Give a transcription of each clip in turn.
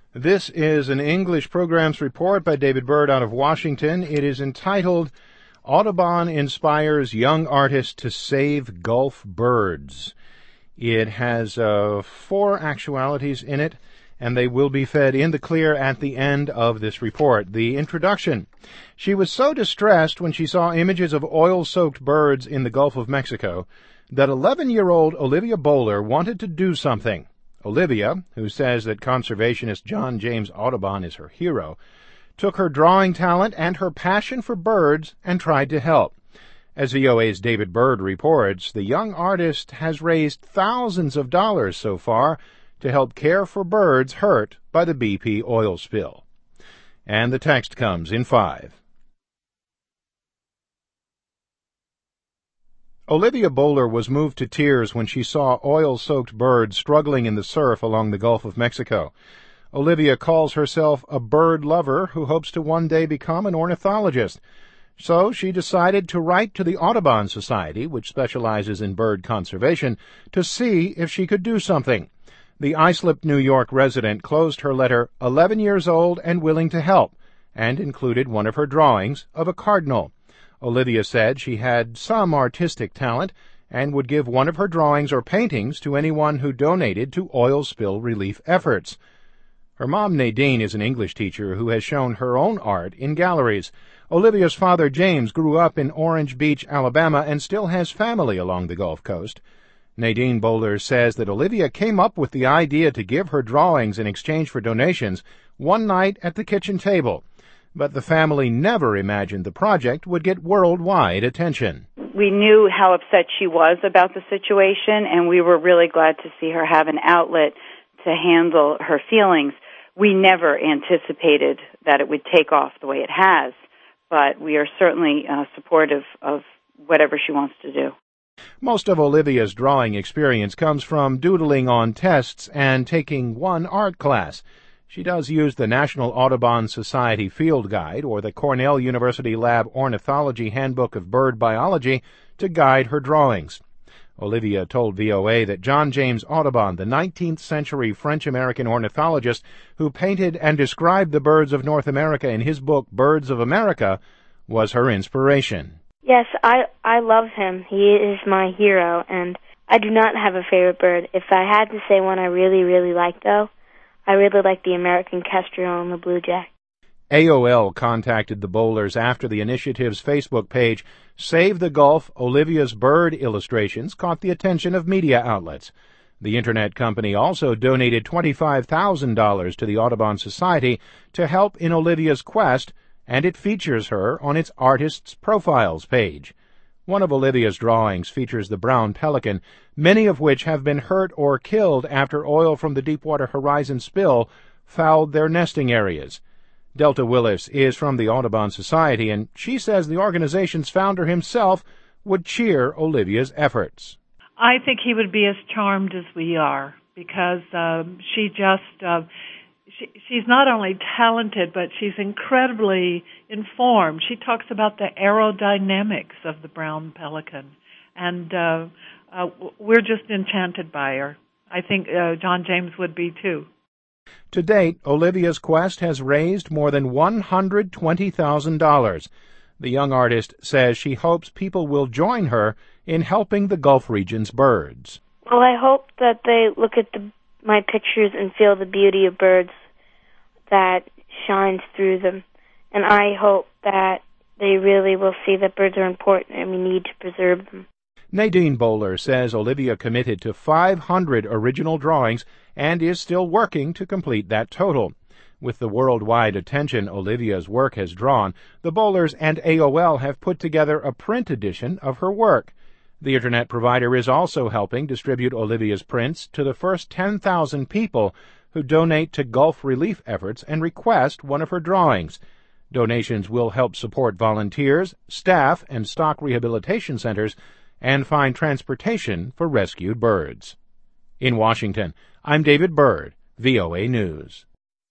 This is an English programs report by David Byrd out of Washington. It is entitled, Audubon Inspires Young Artist to Save Gulf Birds. It has 4 actualities in it, and they will be fed in the clear at the end of this report. The introduction. She was so distressed when she saw images of oil-soaked birds in the Gulf of Mexico that 11-year-old Olivia Bowler wanted to do something. Olivia, who says that conservationist John James Audubon is her hero, took her drawing talent and her passion for birds and tried to help. As VOA's David Byrd reports, the young artist has raised thousands of dollars so far to help care for birds hurt by the BP oil spill. And the text comes in 5. Olivia Bowler was moved to tears when she saw oil-soaked birds struggling in the surf along the Gulf of Mexico. Olivia calls herself a bird lover who hopes to one day become an ornithologist. So she decided to write to the Audubon Society, which specializes in bird conservation, to see if she could do something. The Islip, New York resident closed her letter 11 years old and willing to help, and included one of her drawings of a cardinal. Olivia said she had some artistic talent and would give one of her drawings or paintings to anyone who donated to oil spill relief efforts. Her mom, Nadine, is an English teacher who has shown her own art in galleries. Olivia's father, James, grew up in Orange Beach, Alabama, and still has family along the Gulf Coast. Nadine Bowler says that Olivia came up with the idea to give her drawings in exchange for donations one night at the kitchen table. But the family never imagined the project would get worldwide attention. We knew how upset she was about the situation, and we were really glad to see her have an outlet to handle her feelings. We never anticipated that it would take off the way it has, but we are certainly supportive of whatever she wants to do. Most of Olivia's drawing experience comes from doodling on tests and taking one art class. She does use the National Audubon Society Field Guide or the Cornell University Lab Ornithology Handbook of Bird Biology to guide her drawings. Olivia told VOA that John James Audubon, the 19th century French-American ornithologist who painted and described the birds of North America in his book Birds of America, was her inspiration. Yes, I love him. He is my hero, and I do not have a favorite bird. If I had to say one I really, really like, though, I really like the American kestrel and the blue jay. AOL contacted the Bowlers after the initiative's Facebook page, Save the Gulf, Olivia's Bird illustrations, caught the attention of media outlets. The Internet company also donated $25,000 to the Audubon Society to help in Olivia's quest, and it features her on its Artists' Profiles page. One of Olivia's drawings features the brown pelican, many of which have been hurt or killed after oil from the Deepwater Horizon spill fouled their nesting areas. Delta Willis is from the Audubon Society, and she says the organization's founder himself would cheer Olivia's efforts. I think he would be as charmed as we are, because she's not only talented, but she's incredibly informed. She talks about the aerodynamics of the brown pelican, and we're just enchanted by her. I think John James would be, too. To date, Olivia's quest has raised more than $120,000. The young artist says she hopes people will join her in helping the Gulf region's birds. Well, I hope that they look at my pictures and feel the beauty of birds that shines through them. And I hope that they really will see that birds are important and we need to preserve them. Nadine Bowler says Olivia committed to 500 original drawings and is still working to complete that total. With the worldwide attention Olivia's work has drawn, the Bowlers and AOL have put together a print edition of her work. The Internet provider is also helping distribute Olivia's prints to the first 10,000 people who donate to Gulf relief efforts and request one of her drawings. Donations will help support volunteers, staff, and stock rehabilitation centers, and find transportation for rescued birds. In Washington, I'm David Byrd, VOA News.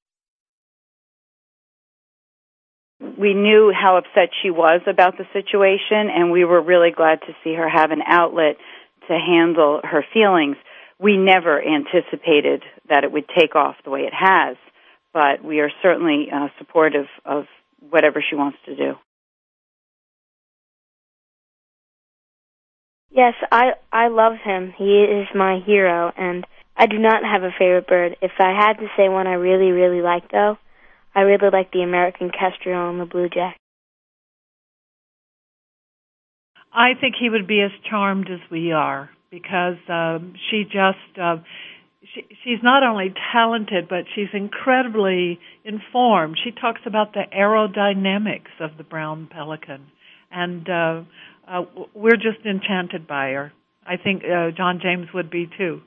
We knew how upset she was about the situation, and we were really glad to see her have an outlet to handle her feelings. We never anticipated that it would take off the way it has, but we are certainly supportive of whatever she wants to do. Yes, I love him. He is my hero, and I do not have a favorite bird. If I had to say one I really, really like, though, I really like the American kestrel and the blue jay. I think he would be as charmed as we are because she's not only talented, but she's incredibly informed. She talks about the aerodynamics of the brown pelican, and we're just enchanted by her. I think John James would be too.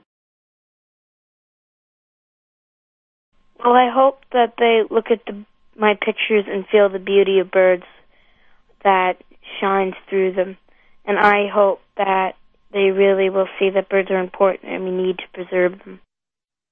Well, I hope that they look at my pictures and feel the beauty of birds that shines through them. And I hope that they really will see that birds are important and we need to preserve them.